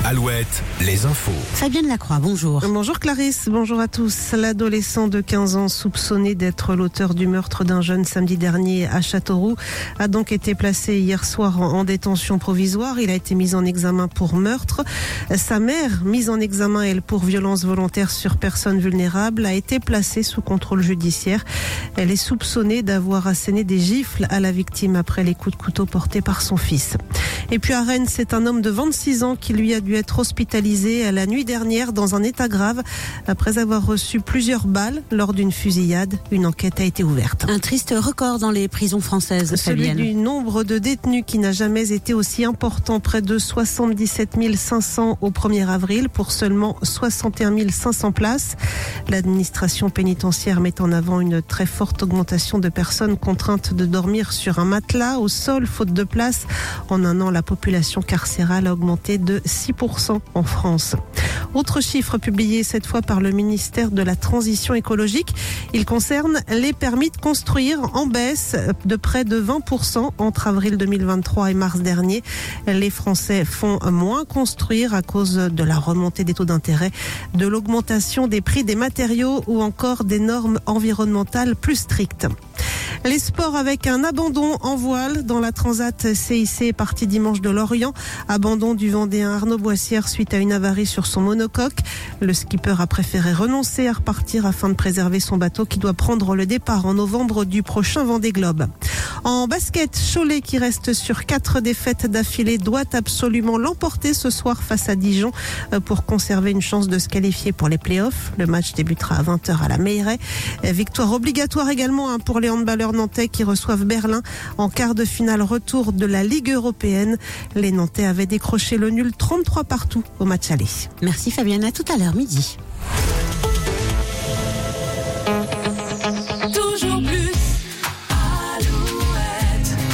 Alouette, les infos. Fabienne Lacroix, bonjour. Bonjour Clarisse, bonjour à tous. L'adolescent de 15 ans soupçonné d'être l'auteur du meurtre d'un jeune samedi dernier à Châteauroux a donc été placé hier soir en détention provisoire. Il a été mis en examen pour meurtre. Sa mère, mise en examen elle pour violence volontaire sur personne vulnérable, a été placée sous contrôle judiciaire. Elle est soupçonnée d'avoir asséné des gifles à la victime après les coups de couteau portés par son fils. Et puis à Rennes, c'est un homme de 26 ans qui lui a dû être hospitalisé la nuit dernière dans un état grave après avoir reçu plusieurs balles lors d'une fusillade. Une enquête a été ouverte. Un triste record dans les prisons françaises, Fabienne. Celui du nombre de détenus qui n'a jamais été aussi important, près de 77 500 au 1er avril pour seulement 61 500 places. L'administration pénitentiaire met en avant une très forte augmentation de personnes contraintes de dormir sur un matelas au sol faute de place. En un an, la population carcérale a augmenté de 6% en France. Autre chiffre publié cette fois par le ministère de la Transition écologique, il concerne les permis de construire en baisse de près de 20% entre avril 2023 et mars dernier. Les Français font moins construire à cause de la remontée des taux d'intérêt, de l'augmentation des prix des matériaux ou encore des normes environnementales plus strictes. Les sports avec un abandon en voile dans la Transat CIC partie dimanche de Lorient. Abandon du Vendéen Arnaud Boissière suite à une avarie sur son monocoque. Le skipper a préféré renoncer à repartir afin de préserver son bateau qui doit prendre le départ en novembre du prochain Vendée Globe. En basket, Cholet qui reste sur 4 défaites d'affilée doit absolument l'emporter ce soir face à Dijon pour conserver une chance de se qualifier pour les playoffs. Le match débutera à 20h à la Meilleray. Victoire obligatoire également pour les handballeurs nantais qui reçoivent Berlin en quart de finale retour de la Ligue européenne. Les Nantais avaient décroché le nul 33 partout au match aller. Merci Fabienne, à tout à l'heure, midi.